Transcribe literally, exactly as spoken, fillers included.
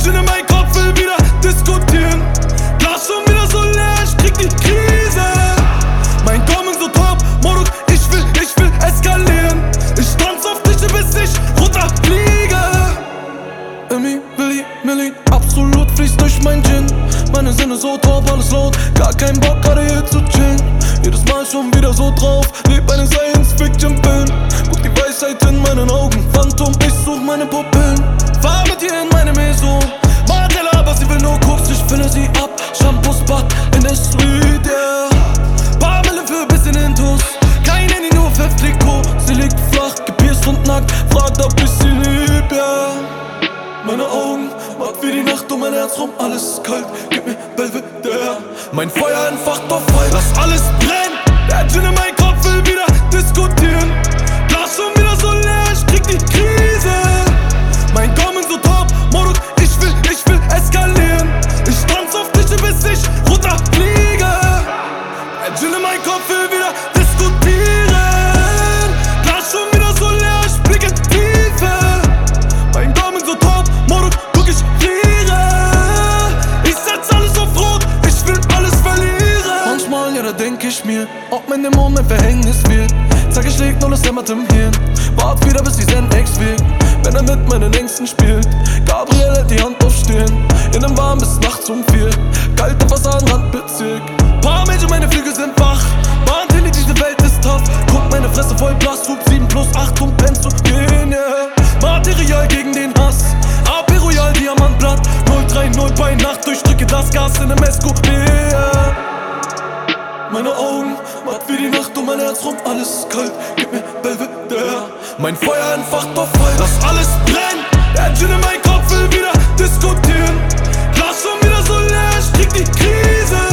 Gin in mein Kopf will wieder diskutieren. Glas schon wieder so leer, ich krieg die Krise. Mein Gaumen so top, Modus, ich will, ich will eskalieren. Ich tanz auf Tische, bis ich runterfliege. Emmy, Willi, Milli, absolut fließt durch mein Gin. Meine Sinne so top, alles laut, gar kein Bock gerade hier zu chillen. Jedes Mal schon wieder so drauf, leb eine Science-Fiction-Film. Guck die Weisheit in meinen Augen, Phantom, ich such meine Pupillen. Fahr mit ihr in meine Maison, Martella, aber sie will nur Koks, ich fülle sie ab. Shampoos, Bad in der Suite, yeah. Paar Mille für bisschen Intus, kein Handy, nur Pfefftrikot. Sie liegt flach, gepierst und nackt, fragt, ob ich sie lieb, yeah. Meine Augen, macht wie die Nacht um mein Herz rum, alles ist kalt, gib mir Belvedere. Mein Feuer entfacht auf Feuer, lass alles brennen. Der Gin in mein Kopf will wieder diskutieren. Glas schon wieder so leer, ich krieg die Krise. Mein Gaumen so top, Modus, ich will, ich will eskalieren. Ich tanz auf Tische, bis ich runterfliege. Der Gin in mein Kopf will wieder diskutieren. Glas schon wieder so leer, ich blicke Tiefe. Mein Gaumen so top, Modus, guck ich friere. Ich setz alles auf Rot, ich will alles verlieren. Manchmal, ja, da denk ich mir, ob mein Dämon mein Verhängnis wird. Sag ich leg nur das hämmert im Hirn. Wart wieder bis die Zen-Ex wirkt, wenn er mit meinen Ängsten spielt. Gabriel hält die Hand auf Stirn, in nem Warm bis nachts um vier. Kalte Fassadenrandbezirk, paar Mädchen, meine Flügel sind wach. Bahntilly, diese Welt ist tough. Guck meine Fresse voll blass, Hub sieben plus acht, um Pen zu gehen, yeah. Material gegen den Hass, A P Royal, Diamantblatt. null drei null bei Nacht, durchdrücke das Gas in nem S Q P, yeah. Meine Augen, matt wie die Nacht um mein Herz rum, alles ist kalt, gib mir Belvedere. Mein Feuer entfacht auf Feuer, lass alles brennen. Der Gin in mein Kopf will wieder diskutieren. Glas schon wieder so leer, ich krieg die Krise.